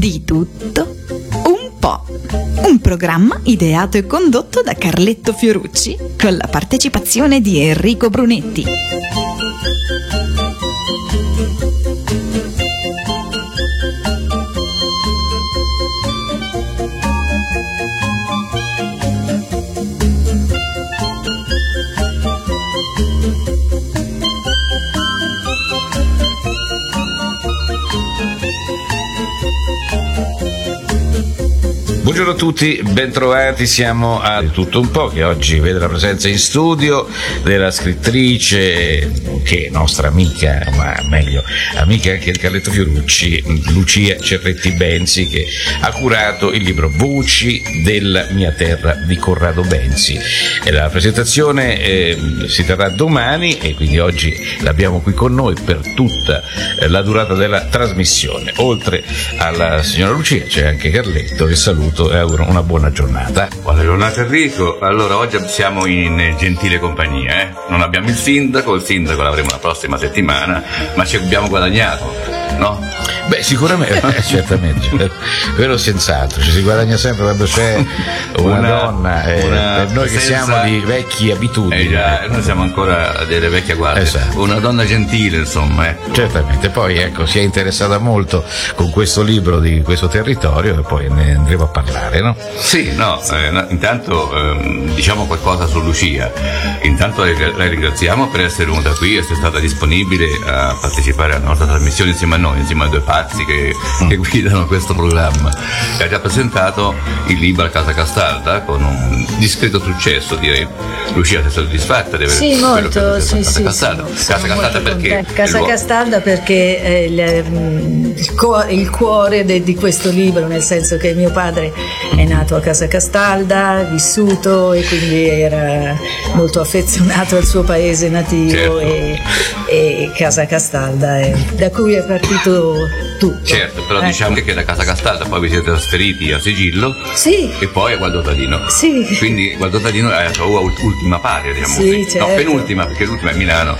Di tutto un po'. Un programma ideato e condotto da Carletto Fiorucci con la partecipazione di Enrico Brunetti. Buongiorno a tutti, bentrovati, siamo a Tutto un po', che oggi vede la presenza in studio della scrittrice, che è nostra amica, ma meglio, amica anche di Carletto Fiorucci, Lucia Cerretti Benzi, che ha curato il libro Voci della mia terra di Corrado Benzi. E la presentazione si terrà domani e quindi oggi l'abbiamo qui con noi per tutta la durata della trasmissione. Oltre alla signora Lucia c'è anche Carletto, che saluto e auguro una buona giornata. Buona giornata Enrico. Allora, oggi siamo in gentile compagnia, non abbiamo il sindaco l'avremo la prossima settimana, ma ci abbiamo guadagnato, no? Beh, sicuramente, certamente, vero, senz'altro, ci si guadagna sempre quando c'è una donna, per noi che siamo di vecchie abitudini. Noi siamo ancora delle vecchie guardie, esatto. Una donna gentile, insomma. Certamente, poi ecco, si è interessata molto con questo libro di questo territorio e poi ne andremo a parlare, no? Sì, intanto diciamo qualcosa su Lucia. Intanto la ringraziamo per essere venuta qui, essere stata disponibile a partecipare alla nostra trasmissione insieme a noi, insieme a due pazzi che guidano questo programma. E ha già presentato il libro a Casa Castalda con un discreto successo, direi. Lucia, sei soddisfatta di avere sì, molto, sì, Casa Castalda? Casa Castalda perché? Casa Castalda perché è il cuore di questo libro, nel senso che mio padre è nato a Casa Castalda, vissuto, e quindi era molto affezionato al suo paese nativo, certo. e Casa Castalda da cui è partito tutto. Certo, però diciamo che da Casa Castalda poi vi siete trasferiti a Sigillo, sì. E poi a Gualdotadino. Sì. Quindi Gualdotadino è la sua ultima patria, diciamo sì, così. certo. No, penultima, perché l'ultima è Milano.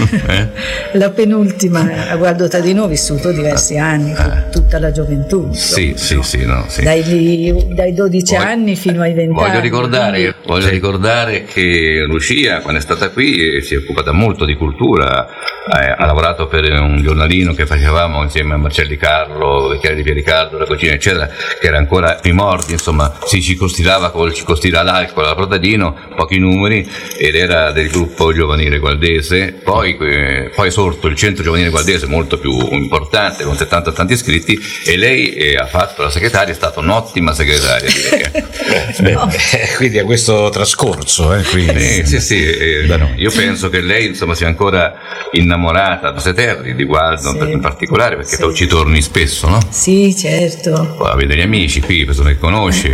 La penultima, a Gualdotadino ho vissuto diversi anni, tutta la gioventù. Sì, no? Sì. Dai 12 anni fino ai 20 voglio anni. Voglio ricordare che Lucia, quando è stata qui, si è occupata molto di cultura, ha lavorato per un giornalino che facevamo insieme a Marcelli Carlo, Vecchiari di Piericardo, La Cucina eccetera, che era ancora primordi, insomma, si circoscrivava col l'alcol alla Protadino, pochi numeri, ed era del gruppo giovanile gualdese. Poi è sorto il centro giovanile gualdese, molto più importante, con 70 tanti iscritti, e lei ha fatto la segretaria, è stata un'ottima segretaria, direi. Quindi a questo trascorso, quindi. Sì. Io penso che lei, insomma, sia ancora innamorata da Seterri, di Gualdo, sì. in particolare, perché tu ci torni spesso, no? Sì, certo. Poi avete gli amici qui, persone che conosci,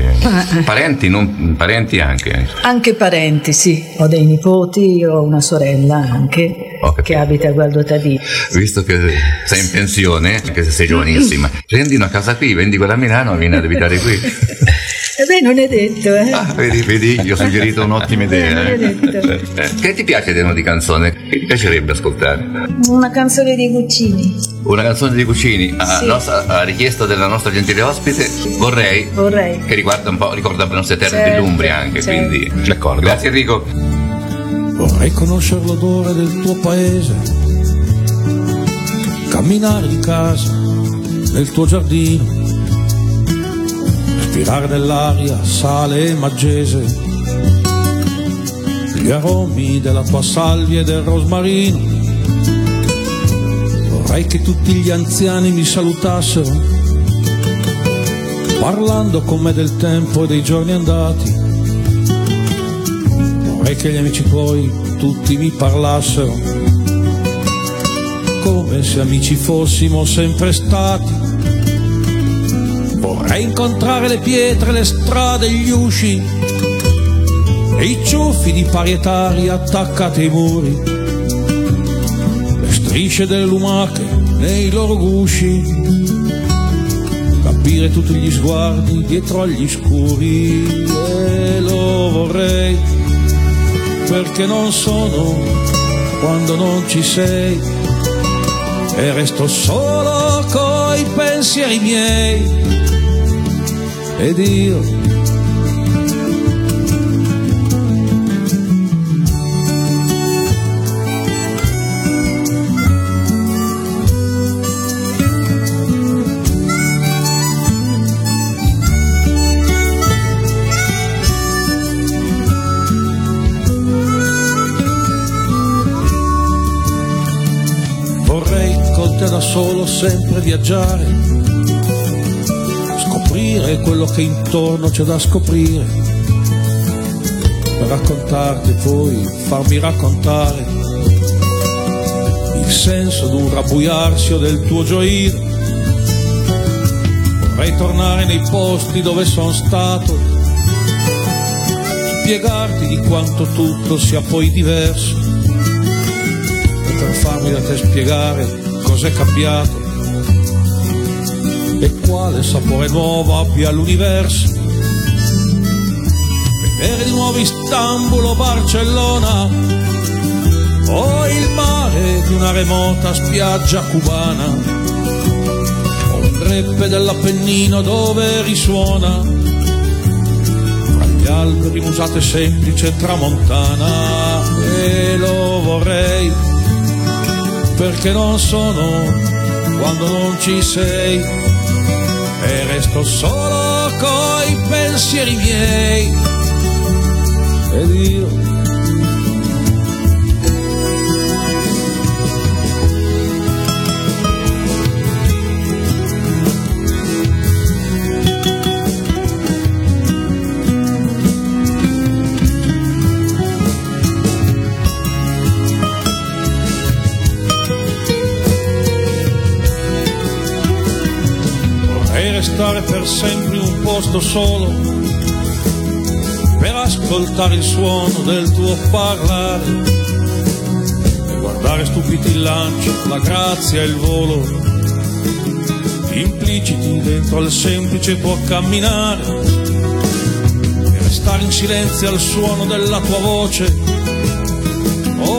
parenti anche. Anche parenti, sì. Ho dei nipoti, ho una sorella anche, che abita a Gualdotadino. Visto che sei in pensione, anche se sei giovanissima, prendi una casa qui, vendi quella a Milano e vieni ad abitare qui. Non è detto, Vedi, gli ho suggerito un'ottima idea. Non è detto. Che ti piace di canzone? Che ti piacerebbe ascoltare? Una canzone di Guccini. Una canzone di Guccini, sì. A richiesta della nostra gentile ospite, vorrei. Che ricorda un po' le nostre terre, certo, dell'Umbria anche, certo. Quindi d'accordo. Grazie Enrico. Vorrei conoscere l'odore del tuo paese, camminare di casa nel tuo giardino, respirare nell'aria sale e maggese, gli aromi della tua salvia e del rosmarino. Vorrei che tutti gli anziani mi salutassero, parlando con me del tempo e dei giorni andati. Vorrei che gli amici tuoi tutti mi parlassero, come se amici fossimo sempre stati. Vorrei incontrare le pietre, le strade, gli usci e i ciuffi di parietari attaccati ai muri, le strisce delle lumache nei loro gusci, capire tutti gli sguardi dietro agli scuri. E lo vorrei perché non sono quando non ci sei, e resto solo coi coi pensieri miei ed io da solo sempre viaggiare, scoprire quello che intorno c'è da scoprire, per raccontarti e poi farmi raccontare il senso d'un rabbuiarsi o del tuo gioire. Vorrei tornare nei posti dove sono stato, spiegarti di quanto tutto sia poi diverso, e per farmi da te spiegare cos'è cambiato e quale sapore nuovo abbia l'universo. Vedere di nuovo Istanbul o Barcellona o il mare di una remota spiaggia cubana o un greppe dell'Appennino dove risuona fra gli alberi musate semplice tramontana. E lo vorrei perché non sono quando non ci sei e resto solo coi pensieri miei ed io restare per sempre in un posto solo per ascoltare il suono del tuo parlare e guardare stupiti il lancio, la grazia e il volo impliciti dentro al semplice tuo camminare e restare in silenzio al suono della tua voce o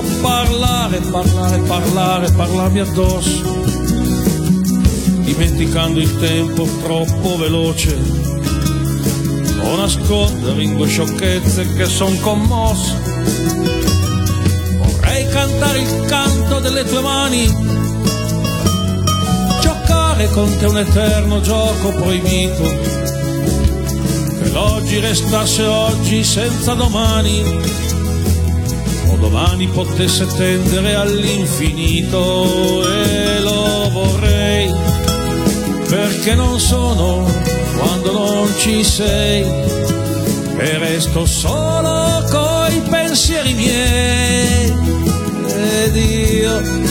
parlarmi addosso, dimenticando il tempo troppo veloce, o nascondere in due sciocchezze che son commosso. Vorrei cantare il canto delle tue mani, giocare con te un eterno gioco proibito, che l'oggi restasse oggi senza domani, o domani potesse tendere all'infinito. E lo vorrei perché non sono quando non ci sei e resto solo coi pensieri miei ed io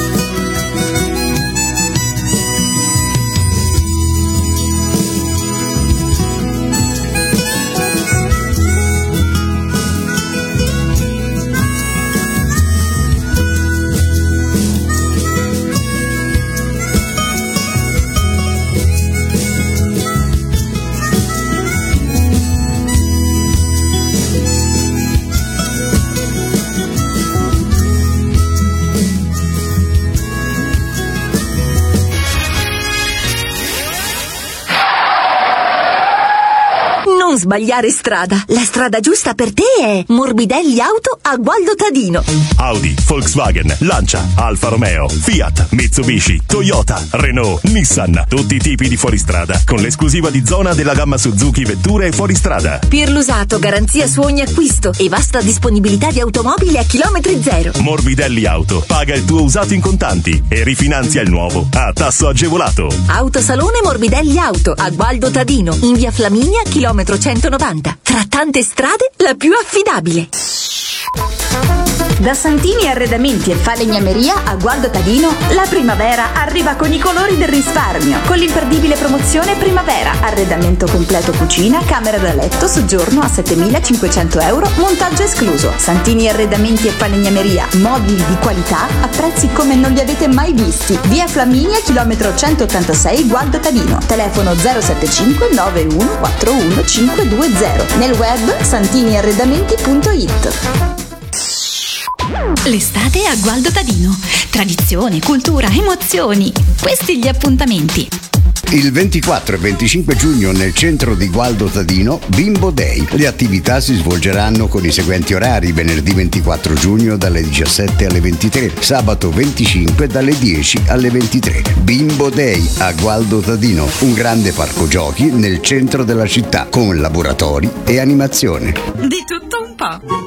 sbagliare strada. La strada giusta per te è Morbidelli Auto a Gualdo Tadino. Audi, Volkswagen, Lancia, Alfa Romeo, Fiat, Mitsubishi, Toyota, Renault, Nissan. Tutti i tipi di fuoristrada con l'esclusiva di zona della gamma Suzuki Vetture e fuoristrada. Per l'usato, garanzia su ogni acquisto e vasta disponibilità di automobili a chilometri zero. Morbidelli Auto. Paga il tuo usato in contanti e rifinanzia il nuovo a tasso agevolato. Autosalone Morbidelli Auto a Gualdo Tadino, in via Flaminia, chilometro 190. Tra tante strade, la più affidabile. Da Santini Arredamenti e Falegnameria a Gualdo Tadino, la primavera arriva con i colori del risparmio. Con l'imperdibile promozione Primavera, arredamento completo cucina, camera da letto, soggiorno a 7.500 euro, montaggio escluso. Santini Arredamenti e Falegnameria, mobili di qualità a prezzi come non li avete mai visti. Via Flaminia, chilometro 186, Gualdo Tadino. Telefono 075 91 41 520. Nel web santiniarredamenti.it. L'estate a Gualdo Tadino. Tradizione, cultura, emozioni. Questi gli appuntamenti. Il 24 e 25 giugno nel centro di Gualdo Tadino, Bimbo Day. Le attività si svolgeranno con i seguenti orari: venerdì 24 giugno dalle 17 alle 23, sabato 25 dalle 10 alle 23. Bimbo Day a Gualdo Tadino, un grande parco giochi nel centro della città con laboratori e animazione. Di tutto un po'.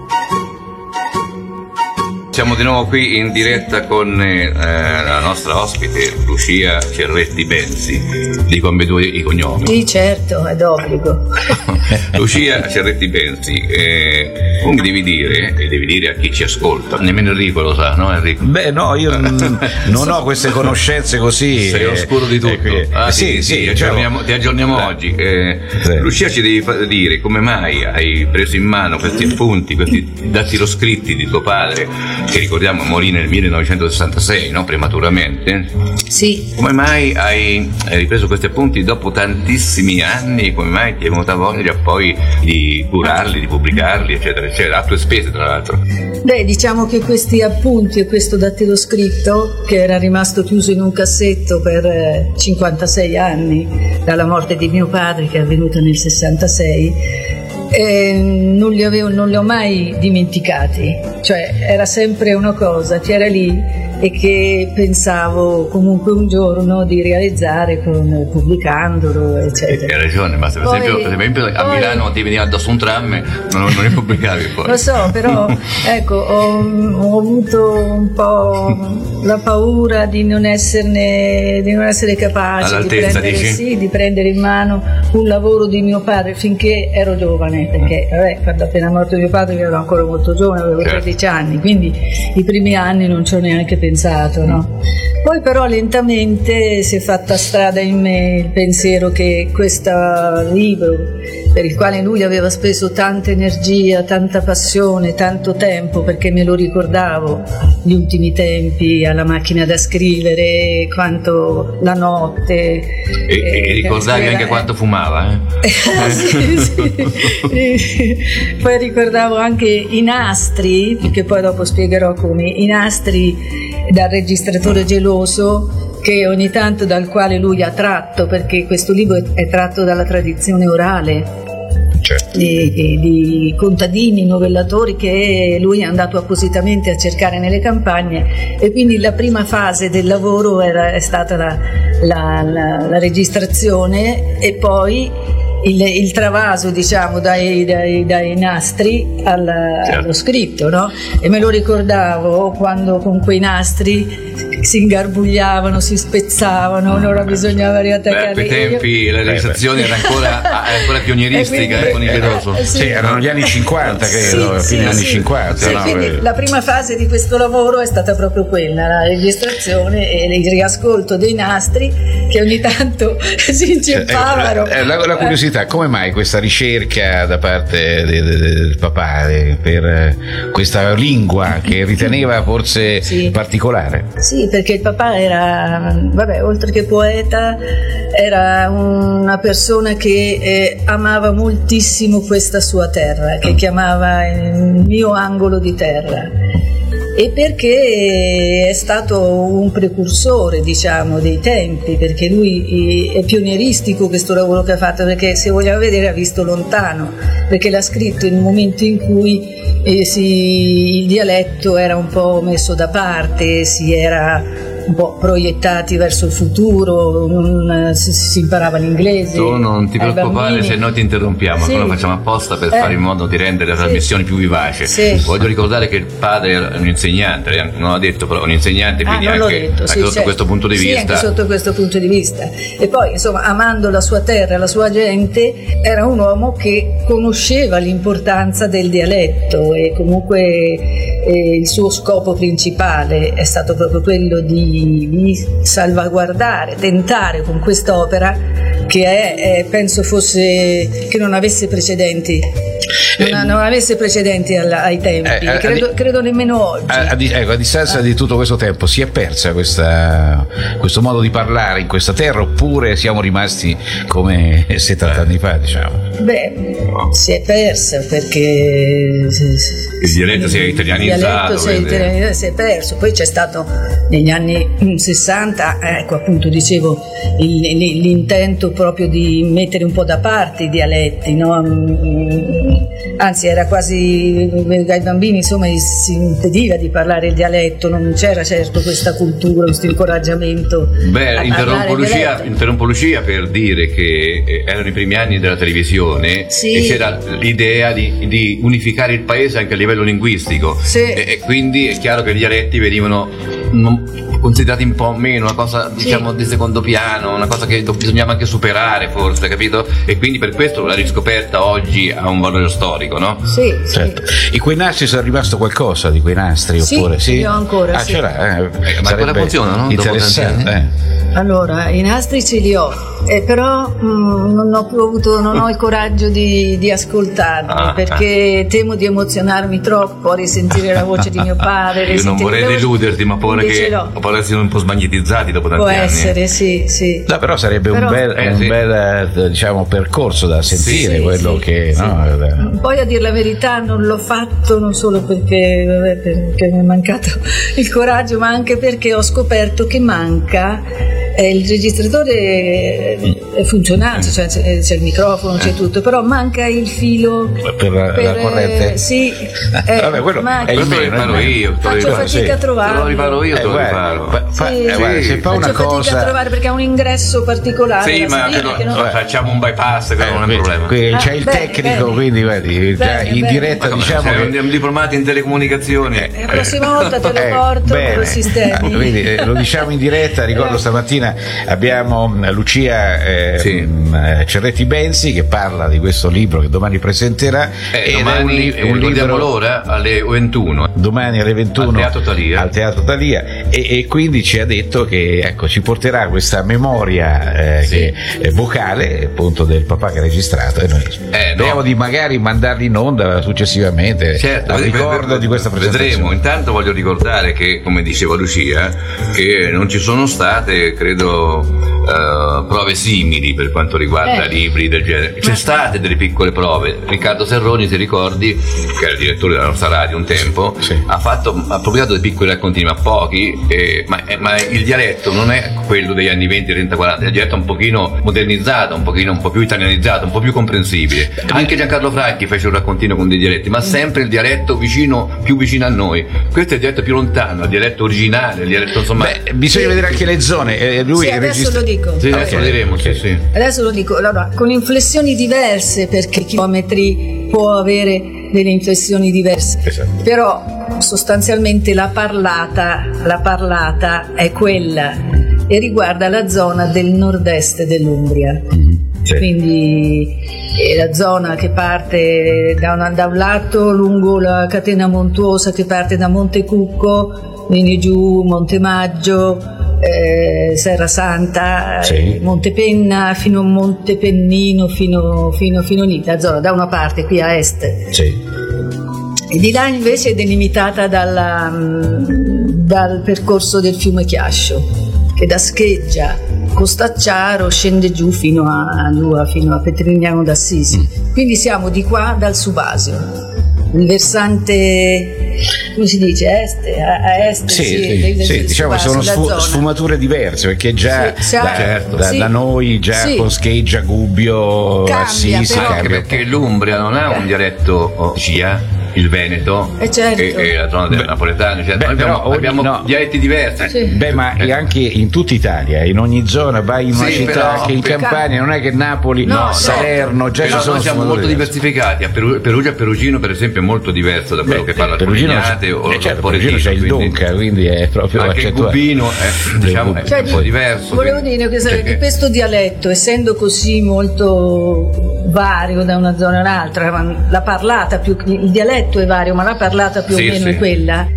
Siamo di nuovo qui in diretta con la nostra ospite Lucia Cerretti Benzi. Dico ambedue i cognomi. Sì, certo, è d'obbligo. Lucia Cerretti Benzi, tu mi devi dire, e devi dire a chi ci ascolta, nemmeno Enrico lo sa, no Enrico? Beh no, io non ho queste conoscenze così. Sei oscuro di tutto. Sì, ti aggiorniamo oggi. Sì. Lucia, ci devi dire come mai hai preso in mano questi appunti, questi dattiloscritti di tuo padre, che ricordiamo morì nel 1966, no? Prematuramente. Sì. Come mai hai ripreso questi appunti dopo tantissimi anni? Come mai ti è venuta voglia poi di curarli, di pubblicarli, eccetera, eccetera, a tue spese tra l'altro? Beh, diciamo che questi appunti e questo dattiloscritto, che era rimasto chiuso in un cassetto per 56 anni dalla morte di mio padre, che è avvenuta nel 66, non li ho mai dimenticati, cioè era sempre una cosa che era lì e che pensavo comunque un giorno di realizzare pubblicandolo, eccetera. Hai ragione, ma per esempio a Milano ti veniva addosso un tram, non li pubblicavi poi. Lo so, però ecco, ho avuto un po' la paura di non essere capace di prendere in mano un lavoro di mio padre finché ero giovane, perché quando appena morto mio padre ero ancora molto giovane, avevo 13 anni, quindi i primi anni non ci ho neanche pensato, no? Poi però lentamente si è fatta strada in me il pensiero che questo libro, per il quale lui aveva speso tanta energia, tanta passione, tanto tempo, perché me lo ricordavo gli ultimi tempi alla macchina da scrivere, quanto la notte, e ricordavi anche quanto fumava, sì. Poi ricordavo anche i nastri, che poi dopo spiegherò come, i nastri dal registratore geloso, che ogni tanto dal quale lui ha tratto, perché questo libro è tratto dalla tradizione orale, certo, di contadini, novellatori che lui è andato appositamente a cercare nelle campagne, e quindi la prima fase del lavoro è stata la registrazione e poi il travaso, diciamo, dai nastri allo scritto, no? E me lo ricordavo quando con quei nastri si ingarbugliavano, si spezzavano, allora bisognava riattaccare. A quei tempi la realizzazione era ancora pionieristica, quindi, con il Geloso. Sì, erano gli anni 50, credo, fine anni 50. Sì, no? Quindi la prima fase di questo lavoro è stata proprio quella, la registrazione e il riascolto dei nastri che ogni tanto si inceppavano. La curiosità, come mai questa ricerca da parte del papà per questa lingua che riteneva forse particolare? Sì, perché il papà era, oltre che poeta, era una persona che amava moltissimo questa sua terra, che chiamava il mio angolo di terra, e perché è stato un precursore, diciamo, dei tempi, perché lui è pionieristico questo lavoro che ha fatto, perché se vogliamo vedere ha visto lontano, perché l'ha scritto in un momento in cui il dialetto era un po' messo da parte, si era un po' proiettati verso il futuro, si imparava l'inglese. Tu non ti preoccupare se noi ti interrompiamo, noi lo facciamo apposta per fare in modo di rendere la trasmissione più vivace. Voglio ricordare che il padre era un insegnante, non l'ha detto, però un insegnante, quindi anche sotto questo punto di vista. Anche sotto questo punto di vista. E poi, insomma, amando la sua terra, la sua gente, era un uomo che conosceva l'importanza del dialetto, e comunque il suo scopo principale è stato proprio quello di salvaguardare, tentare con quest'opera che penso fosse che non avesse precedenti. non avesse precedenti ai tempi, credo nemmeno oggi. A distanza di tutto questo tempo si è persa questo modo di parlare in questa terra, oppure siamo rimasti come 70 anni fa, diciamo? Beh, si è persa perché il dialetto si è italianizzato, si è perso. Poi c'è stato negli anni 60, ecco, appunto dicevo, l'intento proprio di mettere un po' da parte i dialetti, no? Anzi, era quasi ai bambini, insomma, si impediva di parlare il dialetto, non c'era certo questa cultura, questo incoraggiamento. Beh, interrompo Lucia per dire che erano i primi anni della televisione, sì, e c'era l'idea di unificare il paese anche a livello linguistico, sì, e quindi è chiaro che i dialetti venivano considerati un po' meno, una cosa, diciamo, di secondo piano, una cosa che bisognava anche superare, forse, capito? E quindi per questo la riscoperta oggi ha un valore storico, no? Sì, certo. In quei nastri sono rimasto qualcosa di quei nastri, oppure sì? Io ancora, sì. C'era, ma ancora funzionano, no? Interessante. Allora, i nastri ce li ho, però non ho il coraggio di ascoltarli, perché temo di emozionarmi troppo a risentire la voce di mio padre. Io non vorrei deluderti, ma paura che siano un po' smagnetizzati dopo tanti anni. Può essere, sì. No, però sarebbe un bel diciamo, percorso da sentire, quello che... Sì. No? Poi, a dir la verità, non l'ho fatto non solo perché mi è mancato il coraggio, ma anche perché ho scoperto che manca il registratore è funzionante, cioè c'è il microfono, c'è tutto, però manca il filo per la corrente. Sì, vabbè, quello è il meno, io faccio fatica a trovarlo. Lo riparo io, te lo riparo. Guarda, se fa una cosa, fatica a trovare perché ha un ingresso particolare. Sì, ma facciamo un bypass, che non è un problema. C'è il tecnico, quindi vedi, in diretta, diciamo, un diplomato in telecomunicazioni. La prossima volta te lo porto con i sistemi. Quindi lo diciamo in diretta. Ricordo stamattina abbiamo Lucia Cerretti Benzi che parla di questo libro che domani presenterà, domani è un libro l'ora alle 21, domani alle 21 al Teatro Thalia, e quindi ci ha detto che, ecco, ci porterà questa memoria vocale, appunto, del papà che ha registrato, e noi speriamo di magari mandarli in onda successivamente. Certo, ricordo di questa presentazione. Vedremo. Intanto voglio ricordare che, come diceva Lucia, che non ci sono state, credo, prove simili per quanto riguarda libri del genere. C'è state delle piccole prove. Riccardo Serroni, se ricordi, che era il direttore della nostra radio un tempo, ha pubblicato dei piccoli raccontini, ma pochi, ma il dialetto non è quello degli anni 20, 30, 40, il dialetto è un pochino modernizzato, un po' più italianizzato, un po' più comprensibile. Anche Giancarlo Franchi fece un raccontino con dei dialetti, ma sempre il dialetto più vicino a noi. Questo è il dialetto più lontano, il dialetto originale, il dialetto, insomma. Bisogna vedere anche le zone. Lui adesso lo dico. Sì, adesso lo diremo. Sì. Adesso lo dico. Allora, con inflessioni diverse, perché chilometri può avere delle inflessioni diverse. Esatto. Però sostanzialmente la parlata è quella, e riguarda la zona del nord-est dell'Umbria. Quindi è la zona che parte da un lato lungo la catena montuosa, che parte da Montecucco, viene giù Montemaggio, Serra Santa, Montepenna, fino a Montepennino, fino lì, la zona da una parte qui a est. E di là invece è delimitata dal percorso del fiume Chiascio, che da Scheggia, Costacciaro, scende giù fino a Petrignano d'Assisi. Quindi siamo di qua dal Subasio, il versante, come si dice, a est. Diciamo sono sfumature diverse, perché già da noi con Scheggia, Gubbio, cambia, Assisi, anche perché l'Umbria non ha un dialetto il Veneto e la zona del napoletano, abbiamo dialetti diversi. Ma anche in tutta Italia, in ogni zona, vai in una città, anche in Campania, non è che Napoli, Salerno, già ci sono. Siamo molto diversificati. A Perugia, Perugino per esempio è molto diverso da quello che parla Polignate o Perugino c'è il Donca, quindi è proprio anche il Gubino è un po' diverso. Volevo dire che questo dialetto, essendo così molto vario da una zona all'altra, la parlata il dialetto è vario, ma la parlata più o meno è quella,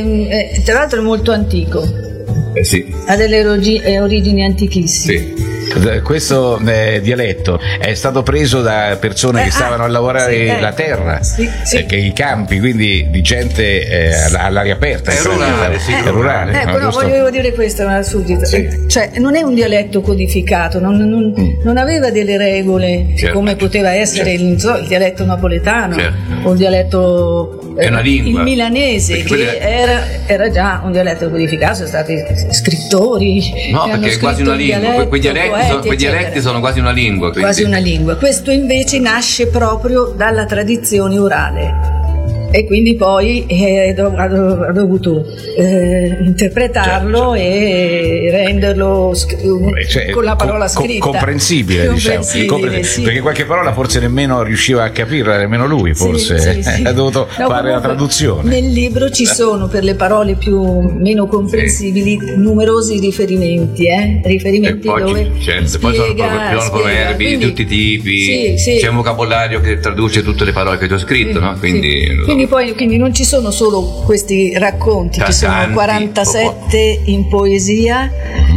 tra l'altro è molto antico, ha delle origini antichissime. questo dialetto è stato preso da persone che stavano a lavorare la terra, che i campi, quindi di gente all'aria aperta. È rurale, sì. È rurale. Ecco, no, volevo dire questo subito. Cioè, non è un dialetto codificato, non aveva delle regole, come poteva essere il dialetto napoletano o il dialetto è una lingua. Il milanese, che era già un dialetto codificato, sono stati scrittori. No, perché è quasi una lingua. Quei dialetti sono quasi una lingua. Quindi. Quasi una lingua. Questo invece nasce proprio dalla tradizione orale. E quindi poi ha dovuto interpretarlo e renderlo con la parola scritta comprensibile, diciamo. Sì. Perché qualche parola forse nemmeno riusciva a capirla, nemmeno lui forse ha dovuto fare la traduzione. Nel libro ci sono, per le parole meno comprensibili, numerosi riferimenti poi dove poi sono proverbi di tutti i tipi, c'è un vocabolario che traduce tutte le parole che ti ho scritto, no? Quindi non ci sono solo questi racconti, ci sono 47 in poesia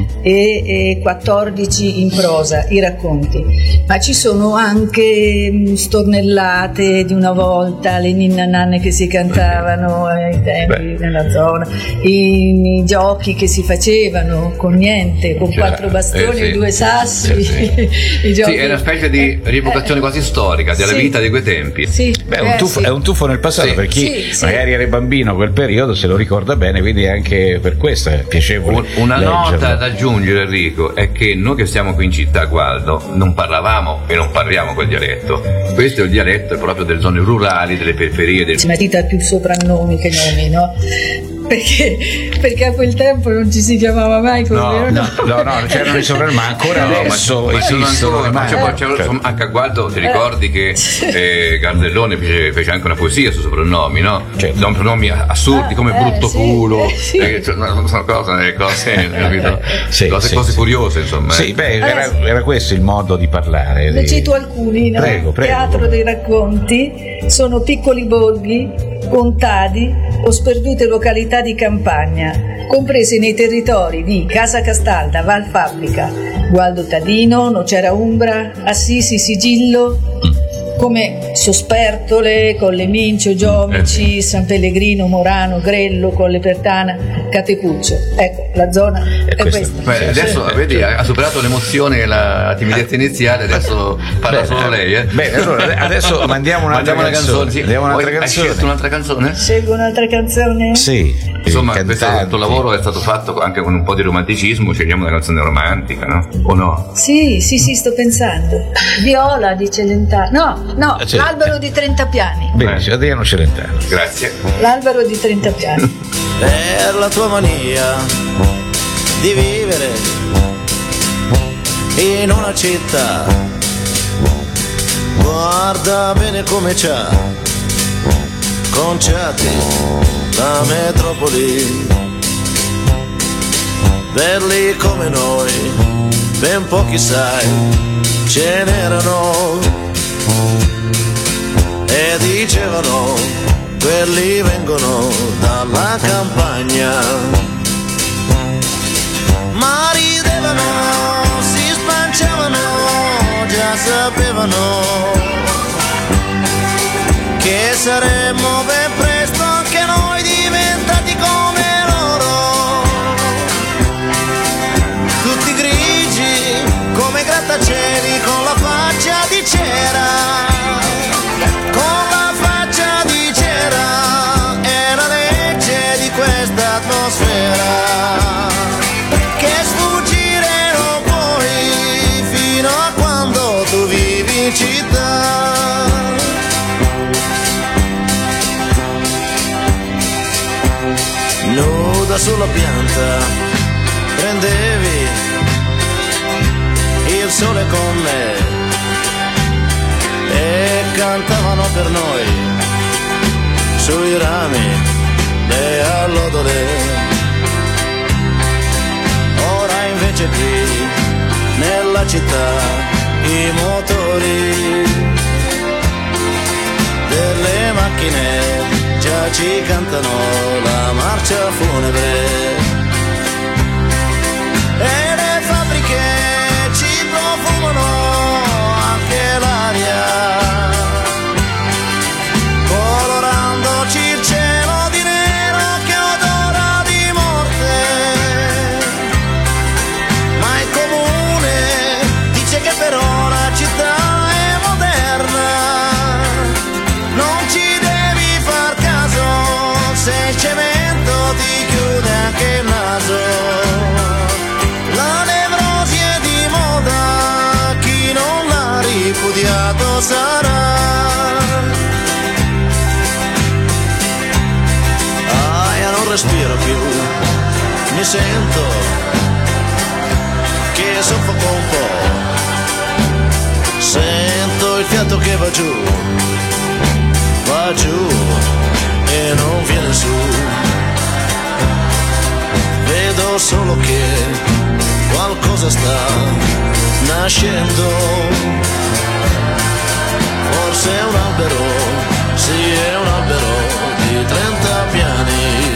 e 14 in prosa, i racconti, ma ci sono anche stornellate di una volta, le ninna nanne che si cantavano ai tempi nella zona, i giochi che si facevano con niente, con 4 bastoni e 2 sassi. I giochi. È una specie di rievocazione quasi storica della vita di quei tempi. È un tuffo nel passato per chi magari era bambino quel periodo, se lo ricorda bene, quindi anche per questo è piacevole. Una leggerlo. nota da aggiungere, Enrico, è che noi che stiamo qui in città, Gualdo, non parlavamo e non parliamo quel dialetto. Questo è il dialetto proprio delle zone rurali, delle periferie. Si metteva più soprannomi che nomi, no? Perché a quel tempo non ci si chiamava mai così. No, c'erano i soprannomi, ma ancora adesso esistono. Anche a Gualdo ti ricordi che Gardellone fece anche una poesia su soprannomi, no? Soprannomi assurdi come brutto culo, sono cose curiose, insomma. Era questo il modo di parlare. Ne cito alcuni, no? Prego. Teatro dei racconti sono piccoli borghi, contadi o sperdute località di campagna, comprese nei territori di Casa Castalda, Val Fabbrica, Gualdo Tadino, Nocera Umbra, Assisi, Sigillo, come Sospertole, Colle Mincio, Giomici, San Pellegrino, Morano, Grello, Colle Pertana, Catecuccio. Ecco, la zona è questa. Adesso vedi, ha superato l'emozione e la timidezza iniziale, adesso parla solo lei. Bene, allora adesso mandiamo un'altra canzone. Hai scelto un'altra canzone? Scelgo un'altra canzone? Sì. Insomma, questo lavoro è stato fatto anche con un po' di romanticismo, scegliamo una canzone romantica, no? O no? Sì, sto pensando. Viola di Celentano. No, l'albero di 30 piani. Benissimo, Adriano Celentano. Grazie. L'albero di 30 piani. Per la tua mania di vivere in una città, guarda bene come c'ha conciati la metropoli. Belli come noi, ben pochi sai, ce n'erano. E dicevano, quelli vengono dalla campagna. Ma ridevano, si spanciavano, già sapevano che saremmo ben presto anche noi diventati come loro. Tutti grigi come grattacieli con la faccia di cera. Che sfuggire non puoi fino a quando tu vivi in città. Nuda sulla pianta prendevi il sole con me e cantavano per noi sui rami le allodole. Ora invece qui nella città i motori delle macchine già ci cantano la marcia funebre e le fabbriche ci mi sento che soffoco un po', sento il fiato che va giù e non viene su, vedo solo che qualcosa sta nascendo, forse è un albero, sì è un albero di 30 piani.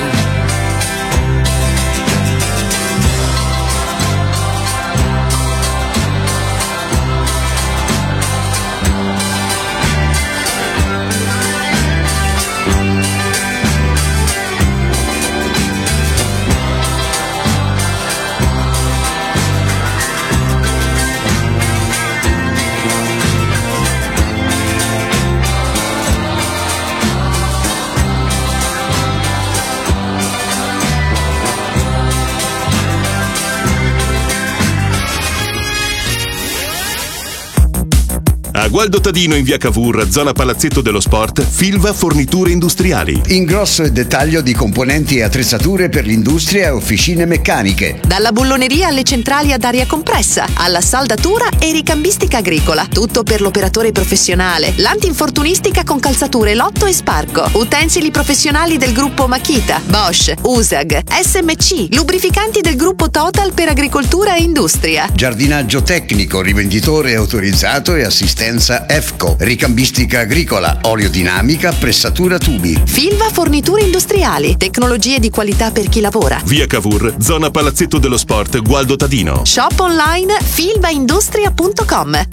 A Gualdo Tadino in via Cavour, zona Palazzetto dello Sport, Filva Forniture Industriali. Ingrosso e dettaglio di componenti e attrezzature per l'industria e officine meccaniche. Dalla bulloneria alle centrali ad aria compressa, alla saldatura e ricambistica agricola. Tutto per l'operatore professionale. L'antinfortunistica con calzature Lotto e Sparco. Utensili professionali del gruppo Makita, Bosch, USAG, SMC. Lubrificanti del gruppo Total per agricoltura e industria. Giardinaggio tecnico, rivenditore autorizzato e assistenza EFCO, ricambistica agricola, oleodinamica, pressatura tubi. Filva Forniture Industriali, tecnologie di qualità per chi lavora. Via Cavour, zona Palazzetto dello Sport, Gualdo Tadino. Shop online filvaindustria.com.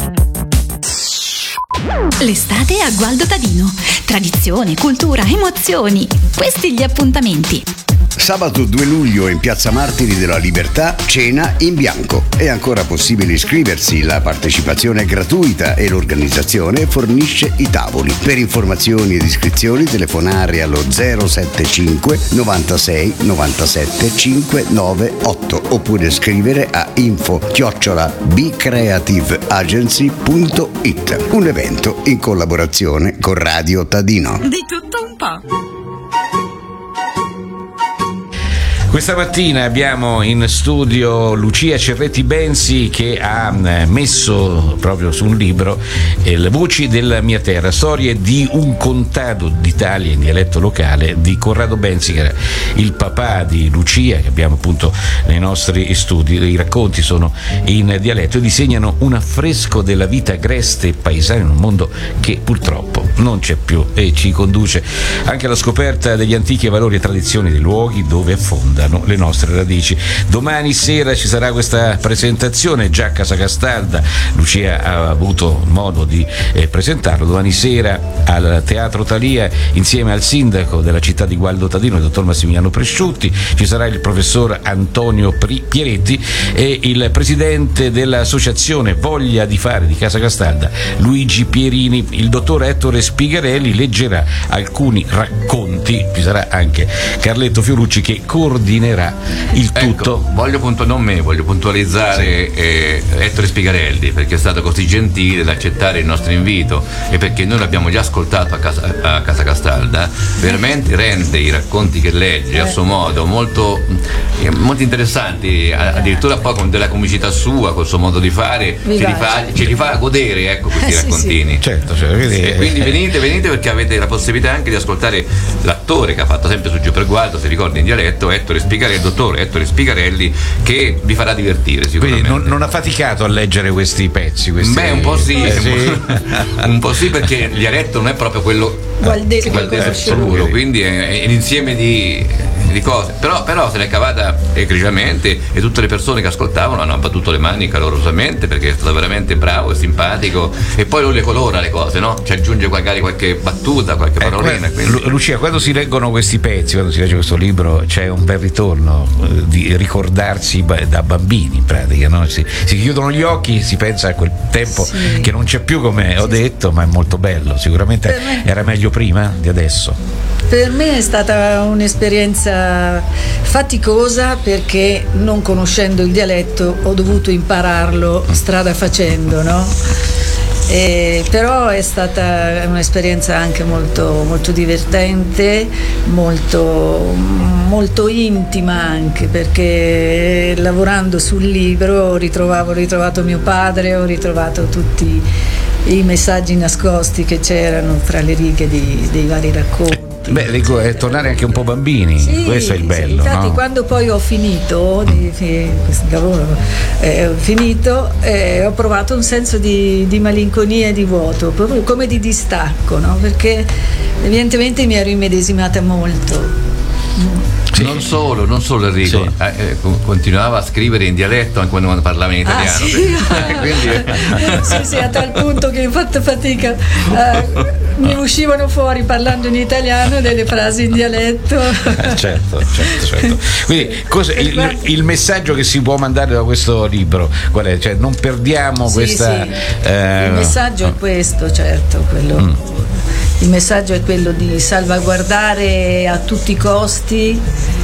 L'estate a Gualdo Tadino. Tradizione, cultura, emozioni. Questi gli appuntamenti. Sabato 2 luglio in Piazza Martiri della Libertà, cena in bianco. È ancora possibile iscriversi, la partecipazione è gratuita e l'organizzazione fornisce i tavoli. Per informazioni ed iscrizioni telefonare allo 075 96 97 598 oppure scrivere a info@bcreativeagency.it. Un evento in collaborazione con Radio Tadino. Di tutto un po'. Questa mattina abbiamo in studio Lucia Cerretti Bensi, che ha messo proprio su un libro Le voci della mia terra, storie di un contado d'Italia in dialetto locale, di Corrado Bensi, che era il papà di Lucia, che abbiamo appunto nei nostri studi. I racconti sono in dialetto e disegnano un affresco della vita agreste e paesana in un mondo che purtroppo non c'è più, e ci conduce anche alla scoperta degli antichi valori e tradizioni dei luoghi dove affondano le nostre radici. Domani sera ci sarà questa presentazione già a Casa Castalda. Lucia ha avuto modo di presentarlo domani sera al Teatro Thalia insieme al sindaco della città di Gualdo Tadino, il dottor Massimiliano Presciutti. Ci sarà il professor Antonio Pieretti e il presidente dell'associazione Voglia di Fare di Casa Castalda, Luigi Pierini. Il dottor Ettore Spigarelli leggerà alcuni racconti. Ci sarà anche Carletto Fiorucci che coordinerà il tutto. Voglio puntualizzare Ettore Spigarelli, perché è stato così gentile da accettare il nostro invito e perché noi l'abbiamo già ascoltato a Casa Castalda. Veramente rende i racconti che legge a suo modo molto interessanti, addirittura poi con della comicità sua, col suo modo di fare, ce li fa godere, ecco, questi raccontini. Sì. Certo, quindi venite perché avete la possibilità anche di ascoltare l'attore che ha fatto sempre su Giù per Gualdo, si ricorda in dialetto, il dottore Ettore Spigarelli, che vi farà divertire sicuramente. Quindi non ha faticato a leggere questi pezzi? Beh, un po' sì, un po' sì, perché il dialetto non è proprio quello gualdese assoluto, quindi è un insieme di cose, però se l'è cavata egregiamente e tutte le persone che ascoltavano hanno battuto le mani calorosamente, perché è stato veramente bravo e simpatico, e poi lui le colora le cose, no? Ci aggiunge magari qualche battuta, qualche parolina. Lucia, quando si leggono questi pezzi, quando si legge questo libro, c'è un bel ritorno di ricordarsi da bambini, in pratica, no? Si chiudono gli occhi, si pensa a quel tempo che non c'è più, come ho detto, ma è molto bello. Sicuramente era meglio prima di adesso. Per me è stata un'esperienza faticosa, perché non conoscendo il dialetto ho dovuto impararlo strada facendo, no? Però è stata un'esperienza anche molto, molto divertente, molto, molto intima, anche perché lavorando sul libro ho ritrovato mio padre, ho ritrovato tutti i messaggi nascosti che c'erano fra le righe dei vari racconti. Beh, dico, è tornare anche un po' bambini, questo è il bello. Sì, infatti, no? quando poi ho finito questo lavoro, ho provato un senso di malinconia e di vuoto, proprio come di distacco, no? Perché evidentemente mi ero immedesimata molto. Sì. Non solo Enrico, continuava a scrivere in dialetto anche quando parlava in italiano. Sì, a tal punto che ho fatto fatica, mi uscivano fuori parlando in italiano delle frasi in dialetto. Certo. Quindi il messaggio che si può mandare da questo libro qual è? Cioè, non perdiamo questa. Il messaggio è questo, certo, il messaggio è quello di salvaguardare a tutti i costi,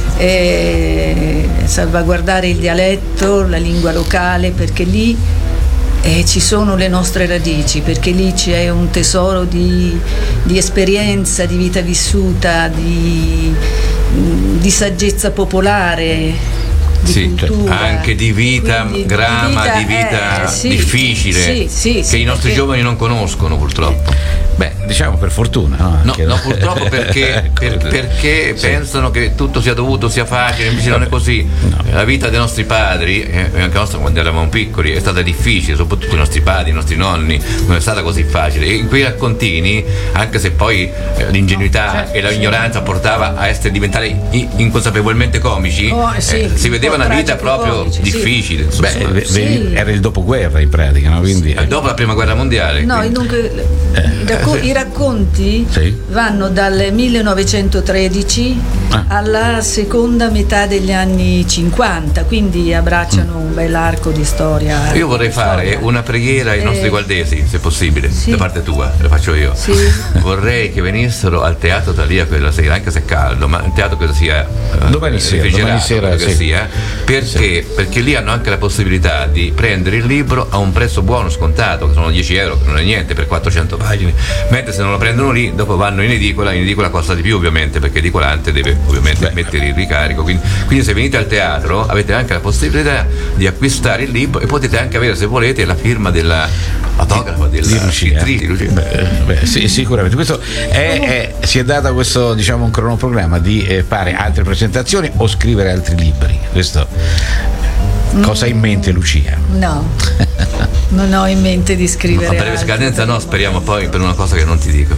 salvaguardare il dialetto, la lingua locale, perché lì ci sono le nostre radici, perché lì c'è un tesoro di esperienza, di vita vissuta, di saggezza popolare. Anche di vita grama, di vita difficile, che i nostri giovani non conoscono, purtroppo. Beh, diciamo per fortuna, no? No, purtroppo perché pensano che tutto sia dovuto, sia facile, invece non è così. La vita dei nostri padri, anche nostra quando eravamo piccoli, è stata difficile, soprattutto i nostri padri, i nostri nonni, non è stata così facile. E in quei raccontini, anche se poi l'ingenuità e l'ignoranza portava a diventare inconsapevolmente comici, si vedeva una vita proprio difficile. Era il dopoguerra in pratica, no? Quindi, dopo la prima guerra mondiale. No, dunque, i racconti vanno dal 1913 alla seconda metà degli anni 50, quindi abbracciano un bel arco di storia. Io vorrei fare una preghiera ai nostri gualdesi, se possibile, da parte tua, la faccio io. Vorrei che venissero al Teatro Thalia quella sera, anche se è caldo, ma un teatro che sia domani sera che sia, perché lì hanno anche la possibilità di prendere il libro a un prezzo buono, scontato, che sono 10 euro, che non è niente per 400 pagine, mentre se non lo prendono lì dopo vanno in edicola costa di più, ovviamente, perché l'edicolante deve ovviamente mettere il ricarico, quindi se venite al teatro avete anche la possibilità di acquistare il libro e potete anche avere, se volete, la firma della autografa della scrittrice Lucia. Sì, sicuramente. Questo si è data questo, diciamo, un cronoprogramma di fare altre presentazioni o scrivere altri libri. Questo cosa ha in mente Lucia? No, non ho in mente di scrivere. A breve scadenza no, speriamo poi per una cosa che non ti dico.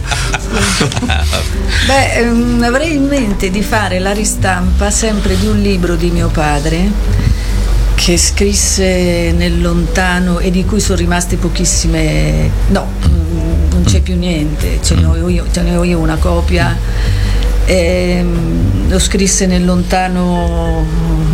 Avrei in mente di fare la ristampa sempre di un libro di mio padre che scrisse nel lontano e di cui sono rimaste pochissime. No, non c'è più niente, ce ne ho io una copia. Lo scrisse nel lontano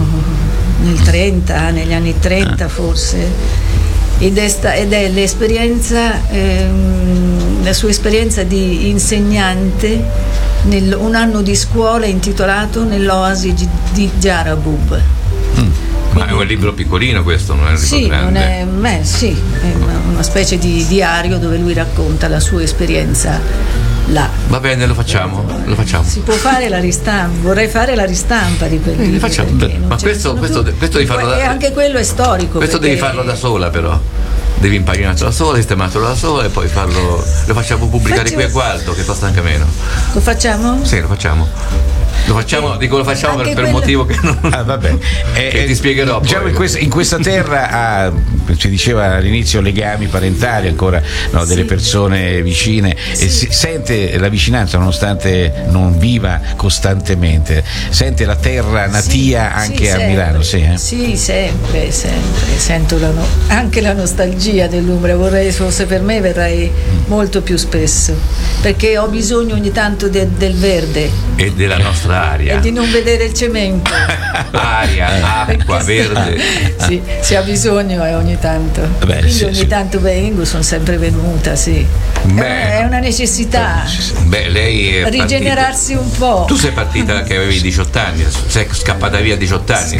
negli anni 30 forse, ed è l'esperienza, la sua esperienza di insegnante un anno di scuola intitolato Nell'oasi di Jarabub. Ma è un libro piccolino questo, non è un libro grande? È una specie di diario dove lui racconta la sua esperienza là. Va bene, lo facciamo. Si può fare la ristampa, vorrei fare la ristampa di quel libro. Ma questo devi farlo e anche quello è storico. Questo devi farlo da sola, però. Devi impaginarlo da sola, sistemarlo da sola e poi lo facciamo pubblicare qui a Gualdo, che costa anche meno. Lo facciamo? Sì, lo facciamo. Lo facciamo per un motivo che non che ti spiegherò. Diciamo in questa terra si diceva all'inizio legami parentali ancora, no, delle persone vicine, e si sente la vicinanza nonostante non viva costantemente, sente la terra natia anche a Milano. Sì, sempre sento anche la nostalgia dell'Umbria. Vorrei, forse per me verrei molto più spesso, perché ho bisogno ogni tanto del verde e della nostra l'aria. E di non vedere il cemento. Aria, acqua, verde. Sì, se ha bisogno ogni tanto. Quindi ogni tanto vengo, sono sempre venuta, sì. È una necessità. Lei è rigenerarsi un po'. Tu sei partita che avevi 18 anni, sei scappata via a 18 anni.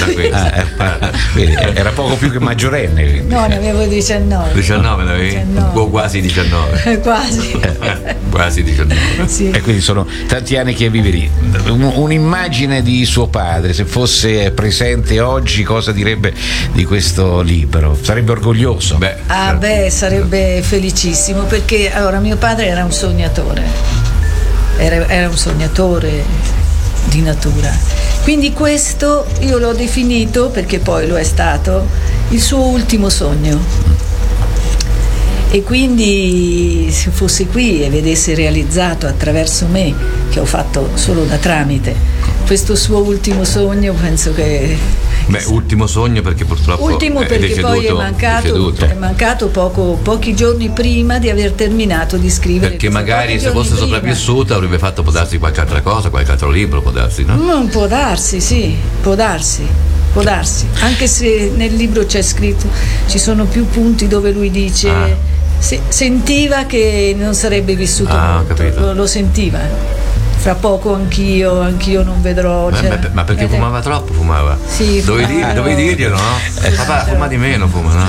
Era poco più che maggiorenne. Quindi. No, ne avevo 19. 19 ne avevi? Quasi 19. Quasi 19. Sì. E quindi sono tanti anni che vive lì. Un'immagine di suo padre, se fosse presente oggi, cosa direbbe di questo libro? Sarebbe orgoglioso? Sarebbe felicissimo, perché allora mio padre era un sognatore, era un sognatore di natura, quindi questo io l'ho definito, perché poi lo è stato, il suo ultimo sogno. E quindi se fosse qui e vedesse realizzato attraverso me, che ho fatto solo da tramite, questo suo ultimo sogno, penso che... ultimo sogno perché purtroppo ultimo perché deceduto, poi è mancato pochi giorni prima di aver terminato di scrivere. Perché magari se fosse sopravvissuta avrebbe fatto, può darsi, qualche altra cosa, qualche altro libro, può darsi, no? Può darsi, sì, può darsi, anche se nel libro c'è scritto, ci sono più punti dove lui dice sentiva che non sarebbe vissuto molto, lo sentiva. Fra poco anch'io non vedrò. Ma perché fumava troppo? Sì, dovevi dirglielo, no? Papà, fuma di meno, no?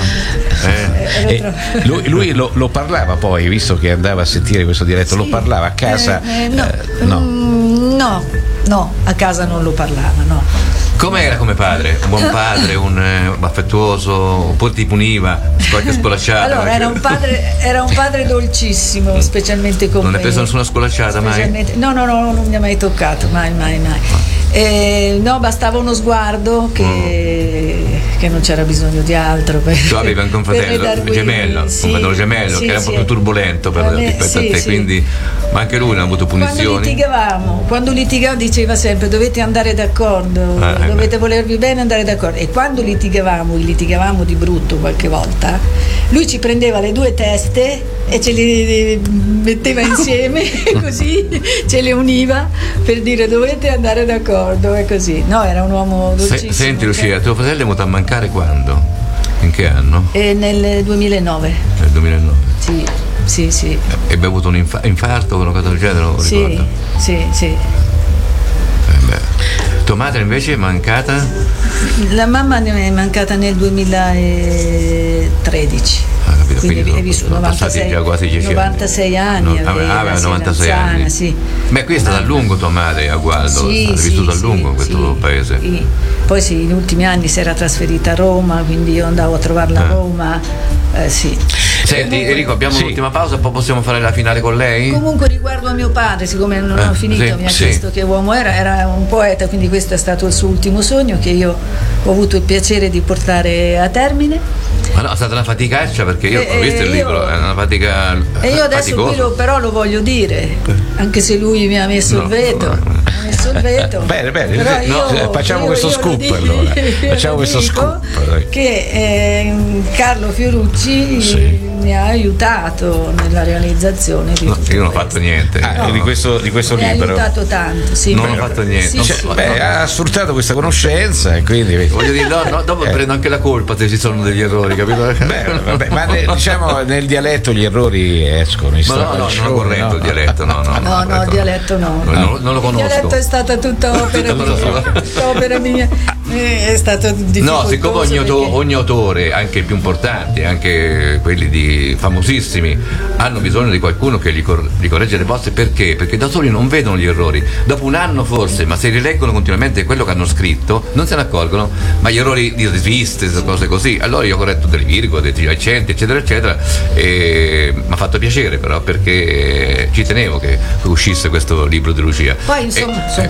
Lui lo parlava poi, visto che andava a sentire questo dialetto, lo parlava a casa? No, a casa non lo parlava, no. Com'era come padre? Un buon padre, un affettuoso, oppure ti puniva, qualche scolacciata? Allora, era un padre dolcissimo, specialmente con me. Non hai preso nessuna scolacciata mai? No, non mi ha mai toccato, mai. No, bastava uno sguardo che non c'era bisogno di altro. Tu avevi anche un fratello gemello, un gemello che era un po' più turbolento rispetto a te, quindi, ma anche lui non ha avuto punizioni. Quando litigavamo diceva sempre: dovete andare d'accordo, dovete volervi bene, andare d'accordo. E quando litigavamo di brutto qualche volta, lui ci prendeva le due teste e ce le metteva insieme così ce le univa per dire dovete andare d'accordo, e così. No, era un uomo dolcissimo. Senti Lucia, tuo fratello è venuto a mancare quando? In che anno? Nel 2009. Nel 2009? Sì. Ebbe avuto un infarto o una cosa del genere, non lo ricordo? Sì. Tua madre invece è mancata? La mamma è mancata nel 2013. Capito, quindi hai vissuto 96 anni. Aveva 96 anni. Sì. Qui è stata a lungo tua madre a Gualdo, ha vissuto a lungo in questo paese. Sì. Poi negli ultimi anni si era trasferita a Roma, quindi io andavo a trovarla a Roma. Sì. Senti Enrico, abbiamo l'ultima pausa, poi possiamo fare la finale con lei? Comunque riguardo a mio padre, siccome non ho finito, mi ha chiesto che uomo era un poeta, quindi questo è stato il suo ultimo sogno che io ho avuto il piacere di portare a termine. Ma no, è stata una faticaccia, perché io ho visto il libro, è una fatica. E io adesso qui però lo voglio dire, anche se lui mi ha messo il veto. Bene, facciamo questo scoop allora. Facciamo questo scoop. Che Carlo Fiorucci mi ha aiutato nella realizzazione di tutto. Io non ho fatto niente. Di questo libro. Mi ha aiutato tanto, sì. Non ho fatto niente. Ha sfruttato questa conoscenza e quindi voglio dire, dopo prendo anche la colpa se ci sono degli errori, capito? Ma diciamo nel dialetto gli errori escono. No, non ho corretto il dialetto, no, il dialetto no. Non lo conosco. Il dialetto è stata tutta opera mia. È stato difficile. No, siccome ogni autore, anche i più importanti, anche quelli famosissimi, hanno bisogno di qualcuno che gli corregge le bozze. Perché? Perché da soli non vedono gli errori. Dopo un anno forse, ma se rileggono continuamente quello che hanno scritto, non se ne accorgono. Ma gli errori di riviste, cose così. Allora io ho corretto delle virgole, degli accenti, eccetera, eccetera. E mi ha fatto piacere però, perché ci tenevo che uscisse questo libro di Lucia. Poi insomma sono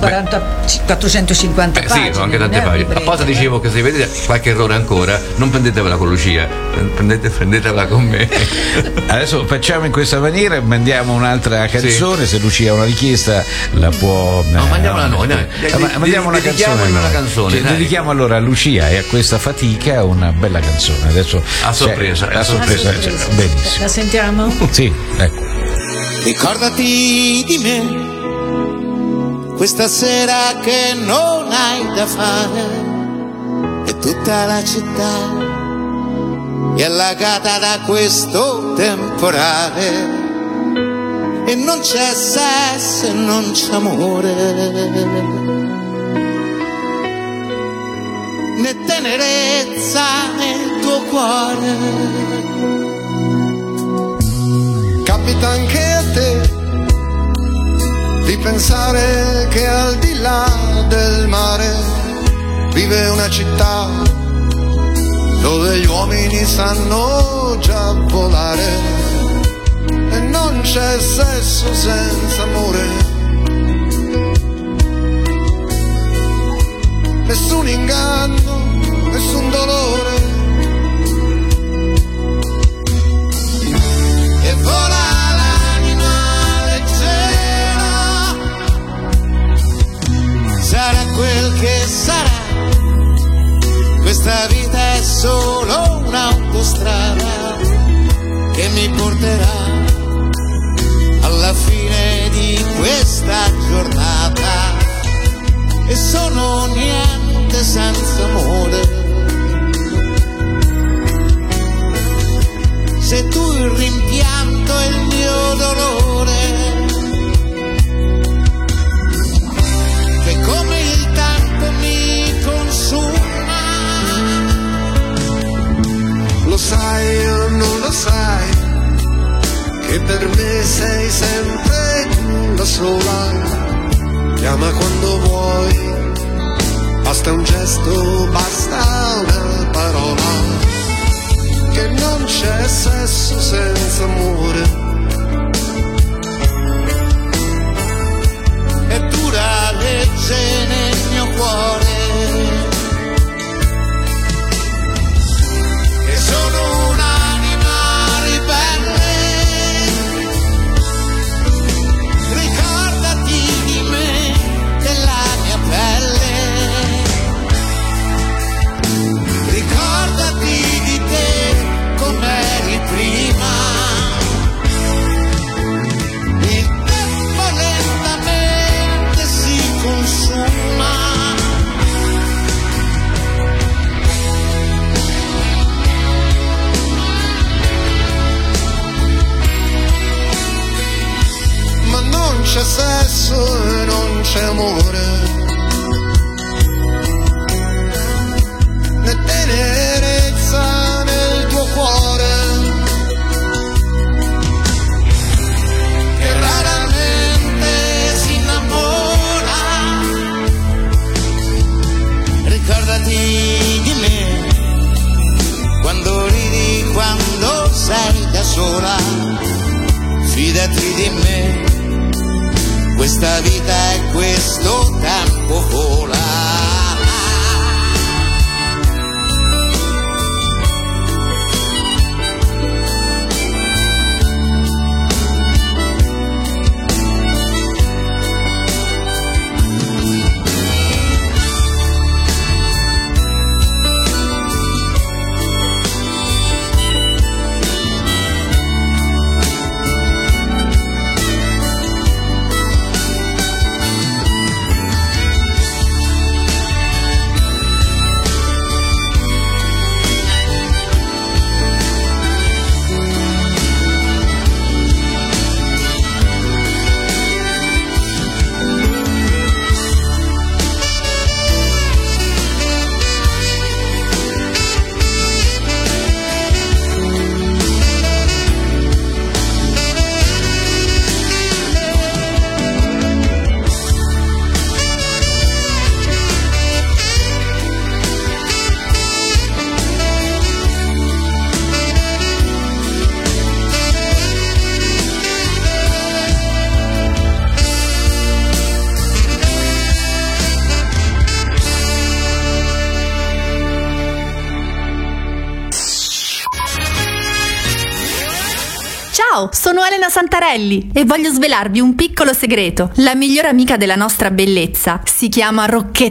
450 pagine. Sì, sono anche tante pagine. Apposta dicevo che se vedete qualche errore ancora, non prendetevela con Lucia, prendetevela con me. Adesso facciamo in questa maniera, mandiamo un'altra canzone, se Lucia ha una richiesta la può. No, mandiamola noi, mandiamo una canzone. Dedichiamo allora a Lucia e a questa fatica una bella canzone. Adesso a sorpresa. Benissimo. La sentiamo? Sì, ecco. Ricordati di me questa sera che non hai da fare e tutta la città è allagata da questo temporale e non c'è sesso e non c'è amore né tenerezza nel tuo cuore. Capita anche a te di pensare che al di là del mare vive una città dove gli uomini sanno già volare e non c'è sesso senza amore, nessun inganno, nessun dolore, e vola l'anima leggera, sarà quel che sarà, questa vita è solo un'autostrada che mi porterà alla fine di questa giornata e sono niente senza amore. Se tu il rimpianto e il mio dolore, che come il tempo mi consuma, lo sai o non lo sai che per me sei sempre tu la sola. Chiama quando vuoi, basta un gesto, basta una parola, che non c'è sesso senza amore. è dura legge nel mio cuore, e sono un'anima ribelle. Ricordati di me, della mia pelle, ricordati di te com'eri prima. Il tempo lentamente si consuma, Ma non c'è sesso e non c'è amore, né tenerezza nel tuo cuore, che raramente si innamora. Ricordati di me, quando ridi, quando sei da sola. Fidati di me, questa vita e questo tempo vola. Ciao, sono Elena Santarelli e voglio svelarvi un piccolo segreto. La migliore amica della nostra bellezza si chiama Rocchetta.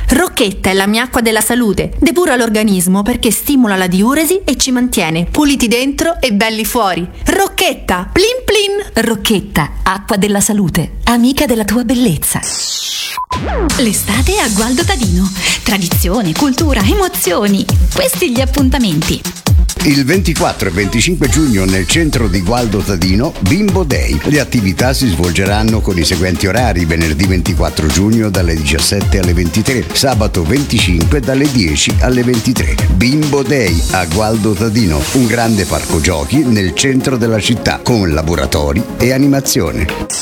Rocchetta è la mia acqua della salute. Depura l'organismo perché stimola la diuresi e ci mantiene puliti dentro e belli fuori. Rocchetta, plin plin. Rocchetta, acqua della salute, amica della tua bellezza. L'estate a Gualdo Tadino. Tradizione, cultura, emozioni. Questi gli appuntamenti. Il 24 e 25 giugno nel centro di Gualdo Tadino, Bimbo Day. Le attività si svolgeranno con i seguenti orari: venerdì 24 giugno dalle 17 alle 23, sabato 25 dalle 10 alle 23. Bimbo Day a Gualdo Tadino, un grande parco giochi nel centro della città con laboratori e animazione.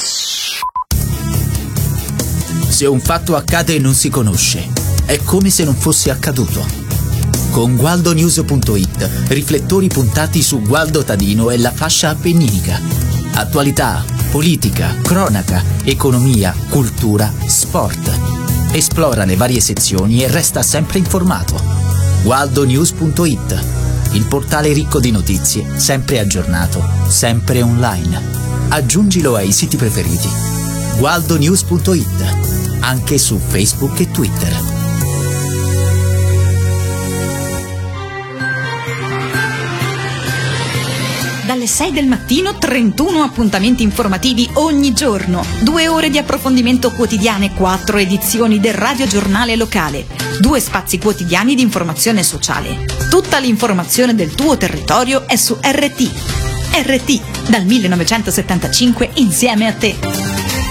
Se un fatto accade e non si conosce, è come se non fosse accaduto. Con gualdonews.it, riflettori puntati su Gualdo Tadino e la fascia appenninica. Attualità, politica, cronaca, economia, cultura, sport. Esplora le varie sezioni e resta sempre informato. gualdonews.it, il portale ricco di notizie, sempre aggiornato, sempre online. Aggiungilo ai siti preferiti. gualdonews.it, anche su Facebook e Twitter. Dalle 6 del mattino 31 appuntamenti informativi ogni giorno, 2 ore di approfondimento quotidiane, 4 edizioni del radiogiornale locale, 2 spazi quotidiani di informazione sociale. Tutta l'informazione del tuo territorio è su RT. RT, dal 1975 insieme a te.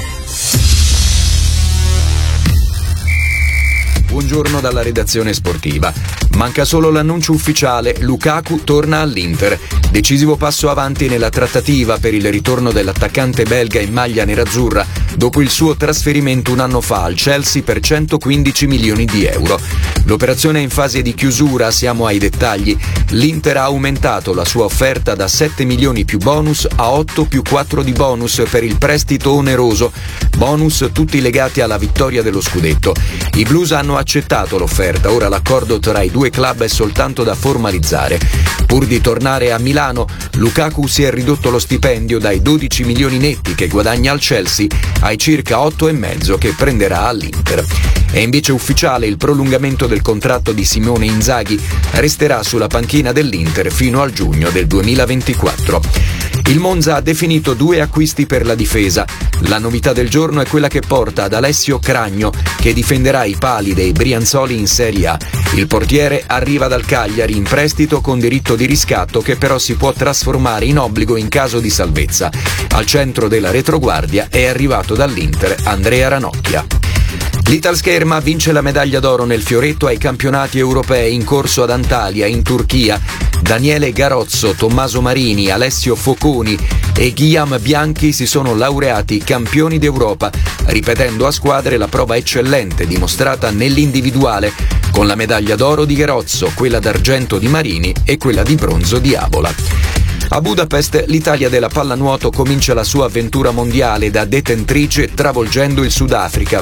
Buongiorno dalla redazione sportiva. Manca solo l'annuncio ufficiale: Lukaku torna all'Inter. Decisivo passo avanti nella trattativa per il ritorno dell'attaccante belga in maglia nerazzurra dopo il suo trasferimento un anno fa al Chelsea per 115 milioni di euro. L'operazione è in fase di chiusura, siamo ai dettagli. L'Inter ha aumentato la sua offerta da 7 milioni più bonus a 8 più 4 di bonus per il prestito oneroso, bonus tutti legati alla vittoria dello scudetto. I Blues hanno accettato l'offerta, ora l'accordo tra i due club è soltanto da formalizzare. Pur di tornare a Milano, Lukaku si è ridotto lo stipendio dai 12 milioni netti che guadagna al Chelsea ai circa 8,5 che prenderà all'Inter. È invece ufficiale il prolungamento del contratto di Simone Inzaghi, resterà sulla panchina dell'Inter fino al giugno del 2024. Il Monza ha definito 2 acquisti per la difesa. La novità del giorno è quella che porta ad Alessio Cragno, che difenderà i pali dei Brianzoli in Serie A. Il portiere arriva dal Cagliari in prestito con diritto di riscatto, che però si può trasformare in obbligo in caso di salvezza. Al centro della retroguardia è arrivato dall'Inter Andrea Ranocchia. L'Italscherma vince la medaglia d'oro nel fioretto ai campionati europei in corso ad Antalya, in Turchia. Daniele Garozzo, Tommaso Marini, Alessio Foconi e Guillaume Bianchi si sono laureati campioni d'Europa, ripetendo a squadre la prova eccellente dimostrata nell'individuale, con la medaglia d'oro di Garozzo, quella d'argento di Marini e quella di bronzo di Abola. A Budapest l'Italia della pallanuoto comincia la sua avventura mondiale da detentrice travolgendo il Sudafrica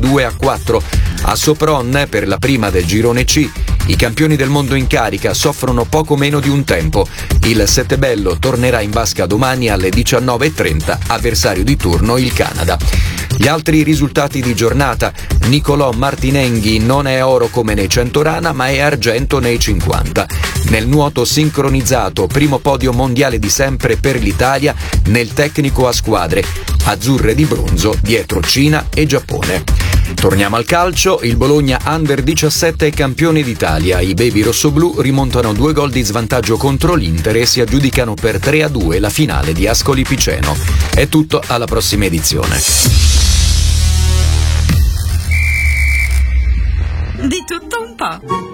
22-4. A Sopron, per la prima del girone C, i campioni del mondo in carica soffrono poco meno di un tempo. Il Settebello tornerà in vasca domani alle 19:30, avversario di turno il Canada. Gli altri risultati di giornata: Nicolò Martinenghi non è oro come nei 100 rana, ma è argento nei 50. Nel nuoto sincronizzato, primo podio mondiale di sempre per l'Italia nel tecnico a squadre, azzurre di bronzo dietro Cina e Giappone. Torniamo al calcio, il Bologna Under 17 è campione d'Italia, i baby rossoblù rimontano 2 gol di svantaggio contro l'Inter e si aggiudicano per 3-2 la finale di Ascoli Piceno. È tutto, alla prossima edizione. Di tutto un po'.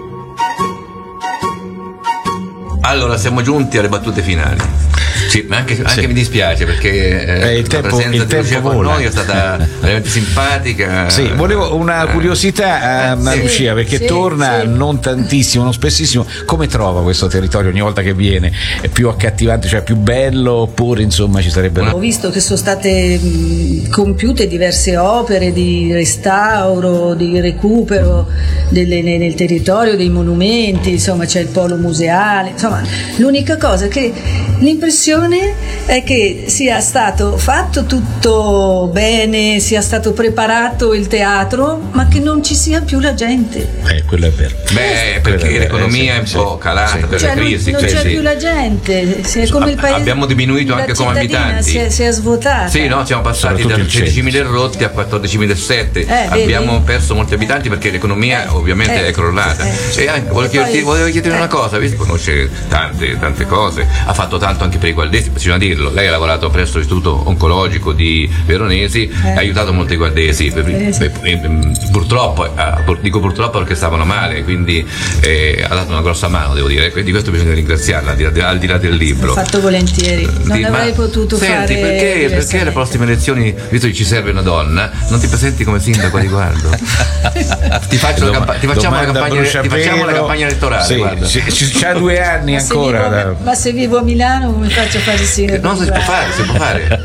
Allora, siamo giunti alle battute finali. Sì, ma anche mi dispiace perché il la presenza di Lucia con noi è stata veramente simpatica. Sì, volevo una curiosità a Lucia, perché torna non tantissimo, non spessissimo. Come trova questo territorio ogni volta che viene? È più accattivante, cioè più bello, oppure insomma ci sarebbero... Ho visto che sono state compiute diverse opere di restauro, di recupero nel territorio dei monumenti, insomma c'è il polo museale, insomma qua. L'unica cosa che l'impressione è che sia stato fatto tutto bene, sia stato preparato il teatro, ma che non ci sia più la gente. Quello è vero. Perché l'economia è un po' calata per la crisi. Non c'è più la gente, è come il paese. Abbiamo diminuito anche come abitanti. Si è svuotata. Sì, no, siamo passati da 13.000 rotti a 14.007. Abbiamo perso molti abitanti perché l'economia ovviamente è crollata. E anche volevo chiedere una cosa, visto che conosce tante cose, ha fatto tanto anche per i gualdesi, bisogna dirlo. Lei ha lavorato presso l'Istituto Oncologico di Veronesi, ha aiutato molti gualdesi. Purtroppo, dico purtroppo perché stavano male, quindi ha dato una grossa mano, devo dire. Quindi questo bisogna ringraziarla, al di là del libro. L'ho fatto volentieri, non avrei potuto fare. Perché alle prossime elezioni, visto che ci serve una donna, non ti presenti come sindaco di Gualdo? Ti facciamo la campagna elettorale. Sì, c'ha 2 anni ancora. Ma se vivo a Milano come faccio a fare il sindaco? No, si può fare.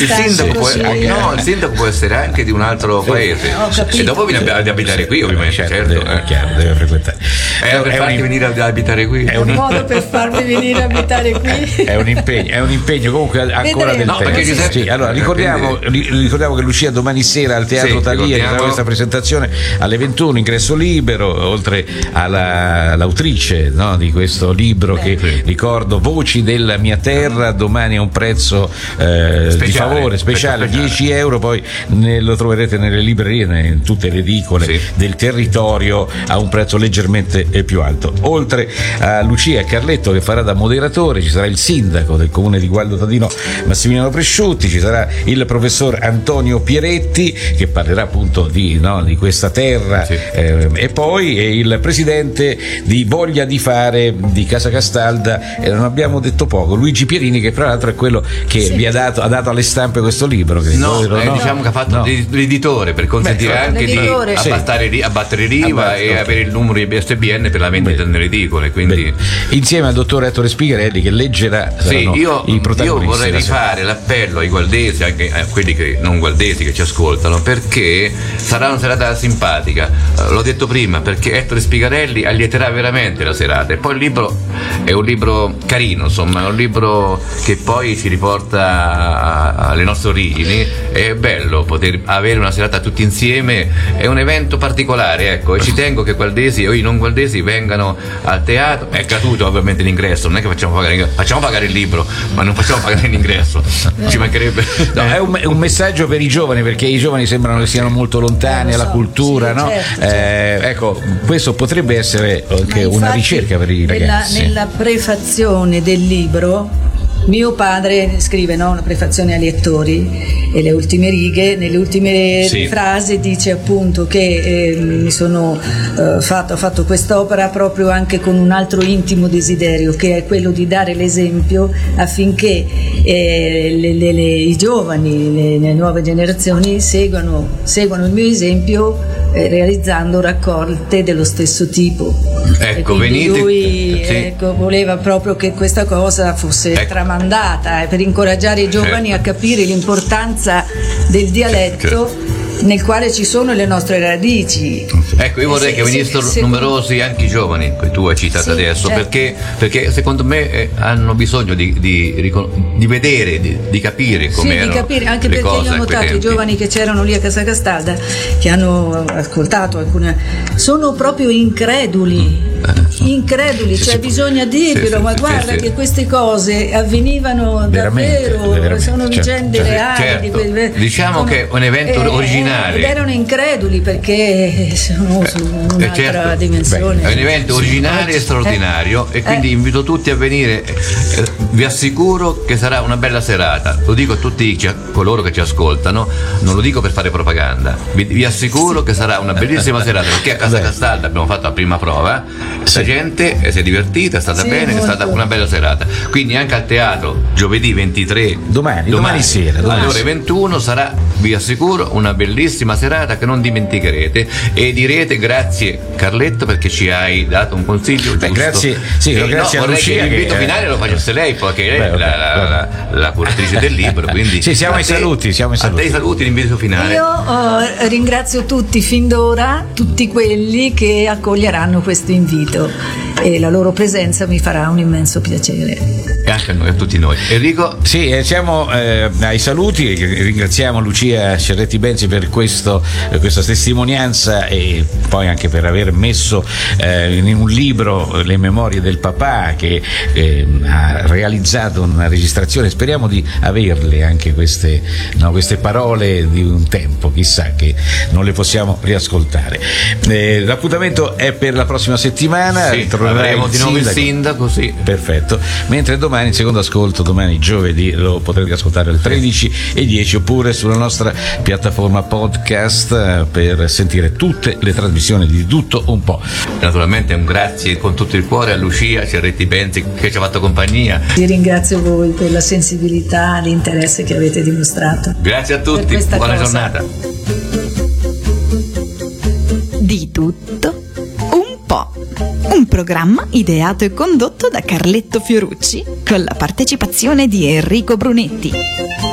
Il sindaco può essere anche di un altro paese. E dopo viene ad abitare qui, ovviamente. Certo, è chiaro, deve frequentare. Per farti venire ad abitare qui. È un modo per farmi venire a abitare qui. È un impegno comunque ancora del tempo. Sì, allora ricordiamo che Lucia domani sera al Teatro Thalia ci sarà questa presentazione alle 21, ingresso libero, oltre all'autrice di questo libro che ricordo, Voci della mia terra, domani a un prezzo di favore speciale, 10 euro, poi lo troverete nelle librerie, in tutte le edicole del territorio a un prezzo leggermente più alto. Oltre a Lucia e Carletto che farà da moderatore, ci sarà il sindaco del comune di Gualdo Tadino Massimiliano Presciutti, ci sarà il professor Antonio Pieretti che parlerà appunto di questa terra, e poi il presidente di Voglia di Fare di Casa Castalda, e non abbiamo detto poco, Luigi Pierini, che fra l'altro è quello che vi ha dato alle stampe questo libro. Diciamo che ha fatto l'editore per consentire anche di abbattere l'IVA e avere il numero di ISBN per la vendita nelle edicole, quindi insieme al dottor Ettore Spigherelli che leggerà i protagonisti. Io vorrei rifare l'appello ai gualdesi, anche a quelli che non gualdesi che ci ascoltano, perché sarà una serata simpatica, l'ho detto prima, perché Ettore Spigherelli allieterà veramente la serata, e poi il libro è un libro carino, insomma, è un libro che poi ci riporta alle nostre origini. È bello poter avere una serata tutti insieme, è un evento particolare, ecco, e ci tengo che gualdesi o i non gualdesi vengano al teatro. È gratuito ovviamente l'ingresso, non è che facciamo pagare il libro, ma non facciamo pagare l'ingresso, ci mancherebbe. È un messaggio per i giovani, perché i giovani sembrano che siano molto lontani alla cultura, certo. Ecco, questo potrebbe essere anche una ricerca per i ragazzi. Nella prefazione del libro mio padre scrive una prefazione ai lettori, e le ultime righe, nelle ultime frasi dice appunto che ho fatto quest'opera proprio anche con un altro intimo desiderio, che è quello di dare l'esempio affinché i giovani, le nuove generazioni seguano il mio esempio, realizzando raccolte dello stesso tipo. Ecco, lui voleva proprio che questa cosa fosse tramandata, per incoraggiare i giovani a capire l'importanza del dialetto nel quale ci sono le nostre radici. Ecco, io vorrei che venissero numerosi anche i giovani che tu hai citato adesso, perché secondo me hanno bisogno di vedere, di capire come erano, di capire, anche perché io ho notato i giovani che c'erano lì a Casa Castalda, che hanno ascoltato alcune, sono proprio increduli, cioè bisogna dirglielo, ma guarda che queste cose avvenivano davvero, sono vicende reali. Diciamo che è un evento originale. Ed erano increduli perché sono su un'altra dimensione. È un evento originale e straordinario, e quindi invito tutti a venire. Vi assicuro che sarà una bella serata, lo dico a tutti coloro che ci ascoltano, non lo dico per fare propaganda, vi assicuro che sarà una bellissima serata, perché a Casa Castalda abbiamo fatto la prima prova, la gente si è divertita, è stata bene, è stata una bella serata, quindi anche al teatro giovedì 23 domani sera alle ore 21 sarà, vi assicuro, una bellissima serata che non dimenticherete, e direte grazie Carletto perché ci hai dato un consiglio giusto. Grazie a Lucia, che l'invito finale lo facesse lei, perché lei è la curatrice del libro, quindi siamo ai saluti. A te i saluti, l'invito finale. Io ringrazio tutti fin d'ora, tutti quelli che accoglieranno questo invito. invito e la loro presenza mi farà un immenso piacere. E anche a noi, a tutti noi. Enrico? Sì, siamo ai saluti, ringraziamo Lucia Cerretti Benzi per questa testimonianza e poi anche per aver messo in un libro le memorie del papà, che ha realizzato una registrazione. Speriamo di averle anche queste parole di un tempo, chissà che non le possiamo riascoltare. L'appuntamento è per la prossima settimana. Sì, avremo di nuovo il sindaco, sì. Perfetto. Mentre domani in secondo ascolto, domani giovedì, lo potrete ascoltare alle 13:10 oppure sulla nostra piattaforma podcast per sentire tutte le trasmissioni di Tutto un po'. Naturalmente un grazie con tutto il cuore a Lucia Cerretti Benzi che ci ha fatto compagnia. Ti ringrazio voi per la sensibilità, l'interesse che avete dimostrato. Grazie a tutti, buona giornata. Di tutto un po'. Un programma ideato e condotto da Carletto Fiorucci con la partecipazione di Enrico Brunetti.